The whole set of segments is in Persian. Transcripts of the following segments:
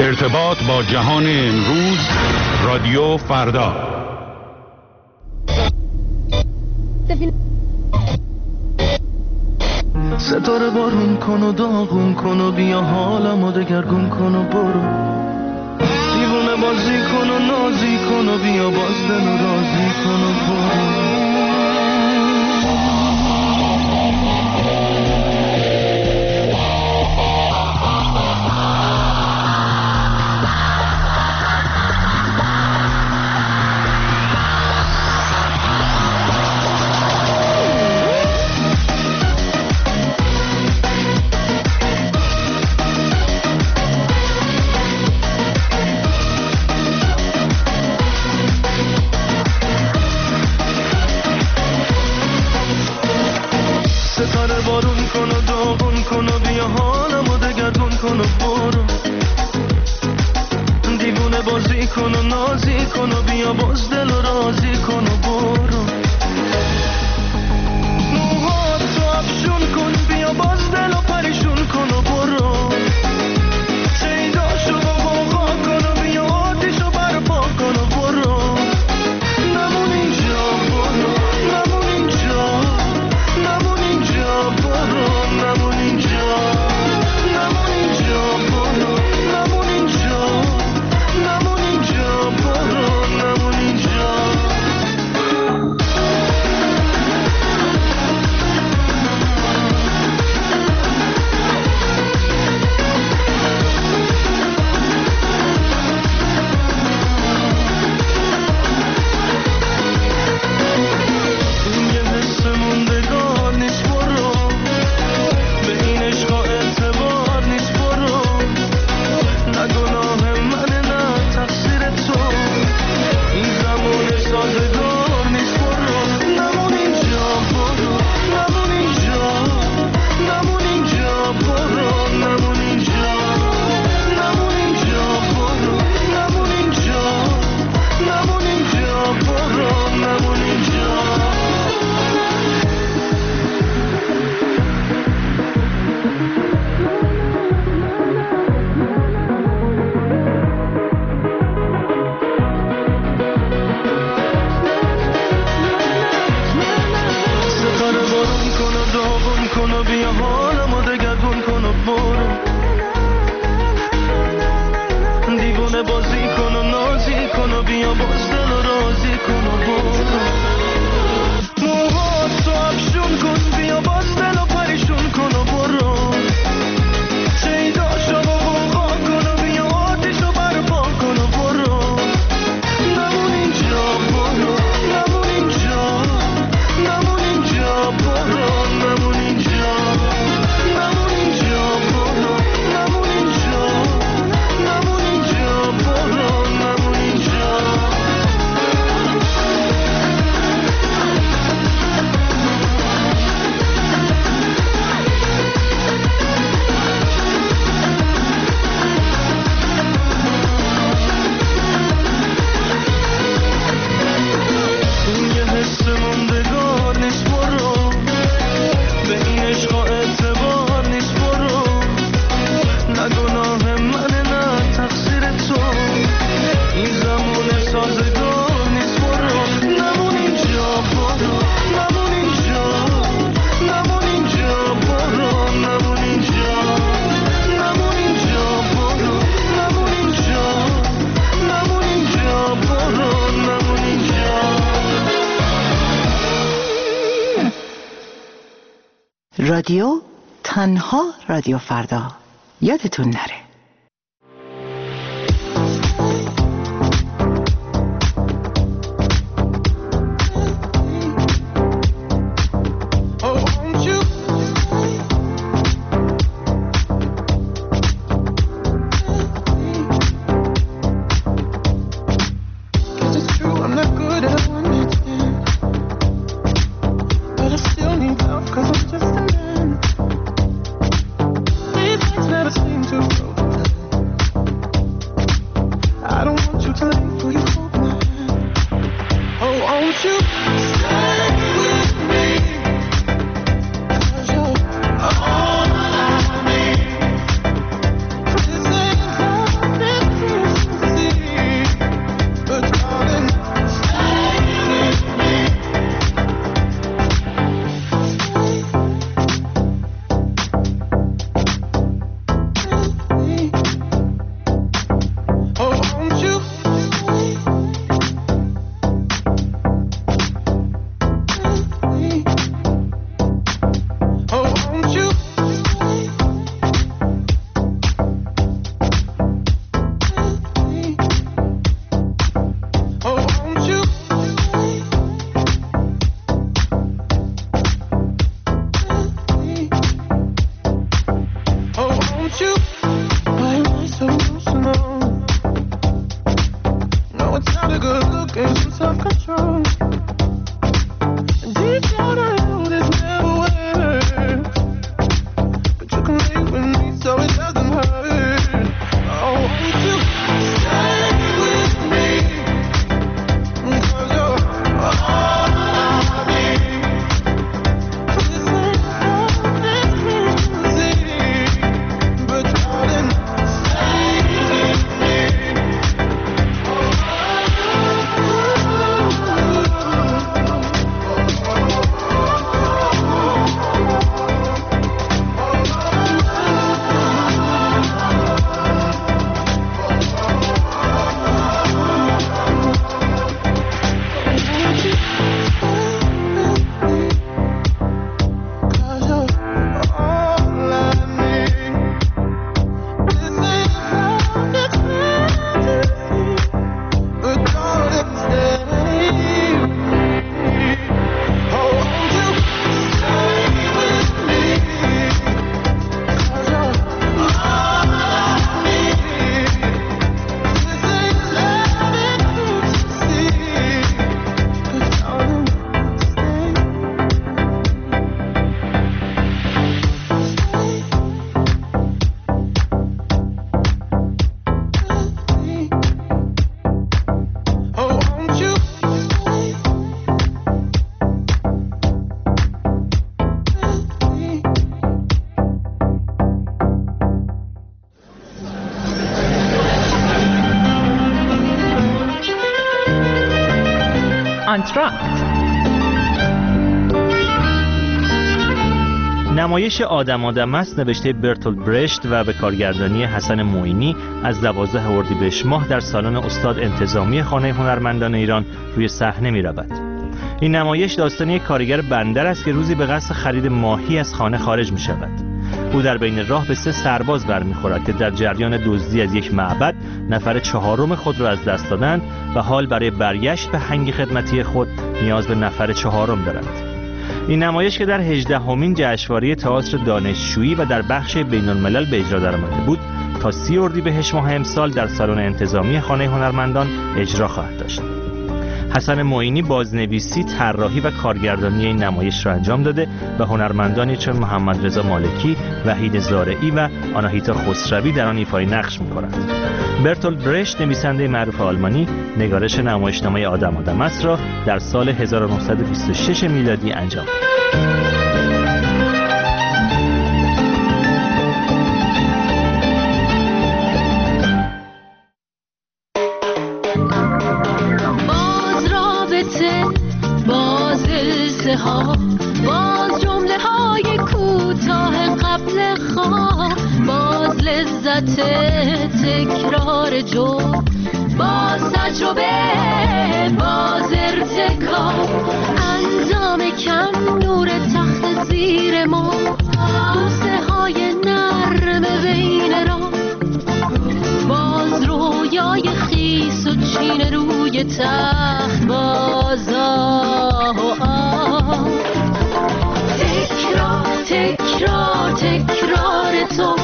ارتباط با جهان امروز، رادیو فردا. ستاره بارون کن و داغون کن و بیا حالمو دگرگون کن و برو، دیوونه بازی کن و نازی کن و بیا باز دل و رازی کن و برو. ستاره بارون کن و داغون کن و بیا حالمو دگرگون کن و برو، دیوونه بازی کن و نازی کن و بیا باز دل و رازی کن و برو. موهاتو افشون کن بیا باز دل و پریشون کن و برو، شیداشو غوغا کن و بیا آتیشو برپا کن و برو. نمون اینجا برو، نمون اینجا، نمون اینجا برو، نمون اینجا، نمون اینجا برو، نمون اینجا، نمون اینجا برو، نمون اینجا. رادیو تنها رادیو فردا، یادتون نره. Cause I'm just a man. These nights never seem to go. آنتراکت. نمایش آدم است نوشته برتولد برشت و به کارگردانی حسن معینی از 12 اردیبهشت ماه در سالن استاد انتظامی خانه هنرمندان ایران روی صحنه می‌رود. این نمایش داستان یک کارگر بندر است که روزی به قصد خرید ماهی از خانه خارج می‌شود. او در بین راه به 3 سرباز برمیخورد که در جریان دزدی از یک معبد نفر 4 خود را از دست دادند و حال برای برگشت به هنگ خدمتی خود نیاز به نفر 4 دارند. این نمایش که در 18مین جشنواره تئاتر دانشجویی و در بخش بین‌الملل به اجرا درآمده بود تا 30 اردیبهشت ماه امسال در سالن انتظامی خانه هنرمندان اجرا خواهد داشت. حسن معینی بازنویسی، طراحی و کارگردانی این نمایش را انجام داده و هنرمندانی چون محمد رضا مالکی، وحید زارعی و آناهیتا خسروی در آن ایفای نقش می‌کنند. برتولد برشت نویسنده معروف آلمانی نگارش نمایشنامه آدم است را در سال 1926 میلادی انجام داد. باز جمله های کوتاه قبل خواب، باز لذت تکرار جمله، باز تجربه، باز ارتکاب، انجام کم نور تخت زیر ما، بوسه های نرم بین را، باز رویای خیس و چین روی تخت، باز تکرار تو،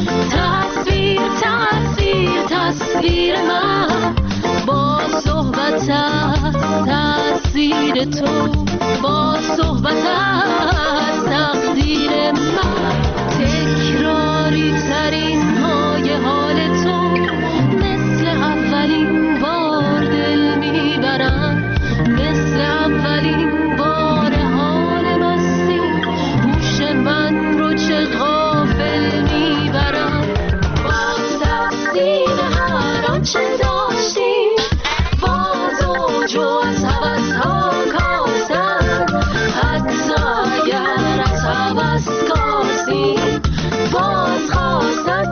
تصویر من، با صحبت از تأثیر تو، با صحبت از تقدیر من، تکراری ترین های حال تو، مثل اولین بار دل میبرم، مثل اولین بار حال مستی، هوش من رو چه غافل میبرم، باز تفسیر هر آنچه داشتیم، باز اوج و از هوس ها کاستن، حتی اگر از هوس کاستیم، باز خواستن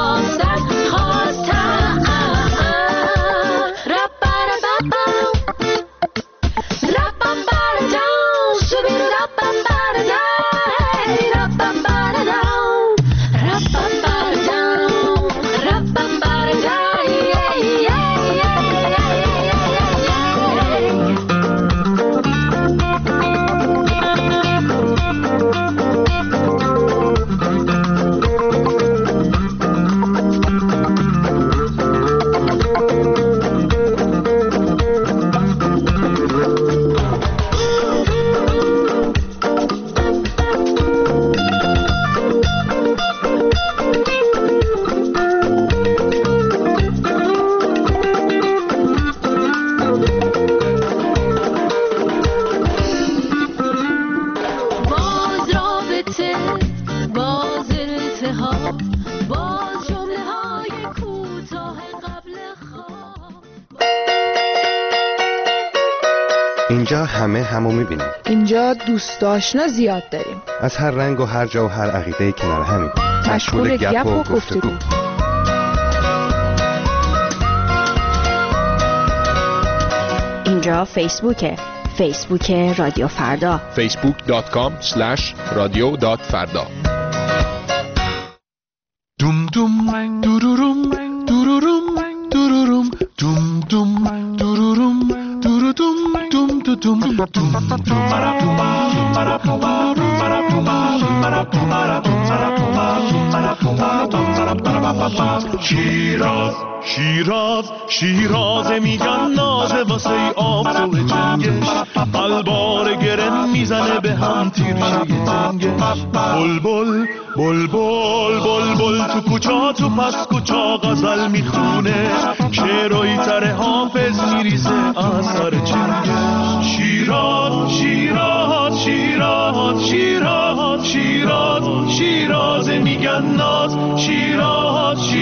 اینجا همه همو میبینیم. اینجا دوست آشنا زیاد داریم. از هر رنگ و هر جا و هر عقیده کنار همیم. مشغول گپ و گفتگو. اینجا فیسبوک رادیو فردا. facebook.com/radio.farda. دوم دوم دوروروم دوروروم دوروروم دوم دوم دوروروم دوروروم دوم دوم شیراز میگن نازه واسه آبرو جنگش، قلبار گرم میزنه به هم تیرشه تنگش. بلبل بلبل بلبل تو کوچا تو پس کوچا غزل میخونه، شعرهای تر حافظ میریزه از سر چنگش. شیراز میگن ناز،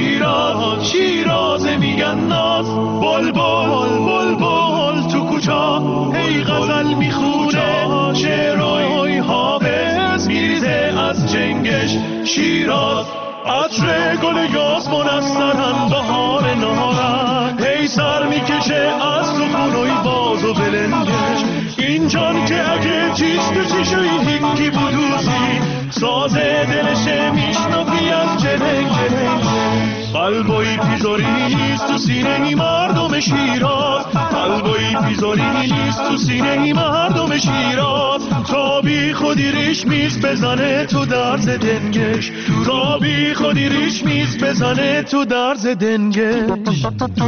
شیراز میگن ناز. بلبل تو کوچا کوچا هی غزل میخونه، شعرهای حافظ میریزه از جنگش شیراز. عطر گل یاسمن از سرن بهار نهارن، هی سر میکشه از سخونوی باز و بلنگش. این جان که اگه چیست تو چیشوی هیکی بودوزی، ساز دلشه میشنفی از جنگ جنگ. قلبوی پیزاری نیست تو سینه ای مردم شیراز، قلبوی پیزاری نیست تو سینه ای مردم شیراز. تا بی خودی ریش میز بزنه تو درز دنگش، تا بی خودی ریش میز بزنه تو درز دنگش.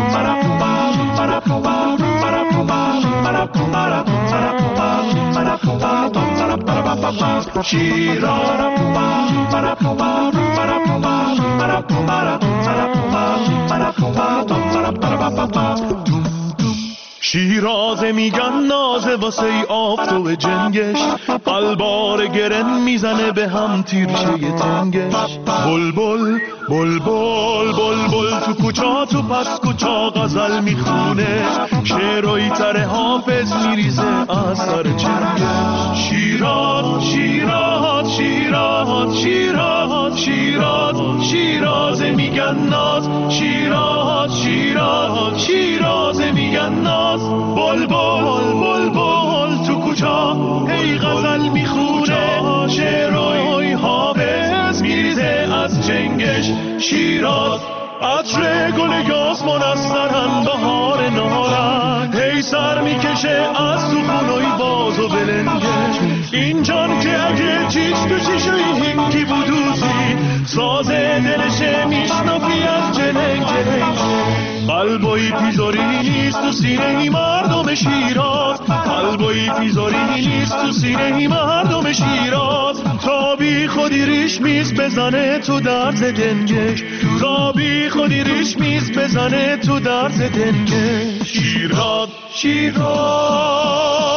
شیرازه میگن نازه واسه ای آفتاب جنگش، قلبار گرن میزنه به هم تیرشه تنگش. بلبل بلبل بلبل تو کوچا تو پس کوچا غزل میخونه، شعرهای تر حافظ میریزه از سر چنگش. شیراز شیراز شیراز شیراز شیراز شیرازه میگن ناز، شیراز شیراز شیرازه میگن ناز. بلبل بلبل تو کوچا هی غزل میخونه، شعرهای حافظ میریزه از جنگش شیراز. عطر گل یاسمن از سرن بهار نهارن، هی سر میکشه از سخونوی باز و بلنگش. این جان که اگه چیست تو چیشوی هنگی بودوزی، ساز دلشه میشنفی از جنگ جنگ. قلبوی پیزاری نیست تو سینه ای مردم شیراز، قلبوی پیزاری نیست تو سینه ای مردم شیراز. تا بی خودی ریش میز بزنه تو درز دنگش، تا بی خودی ریش میز بزنه تو درز دنگش. شیراز شیراز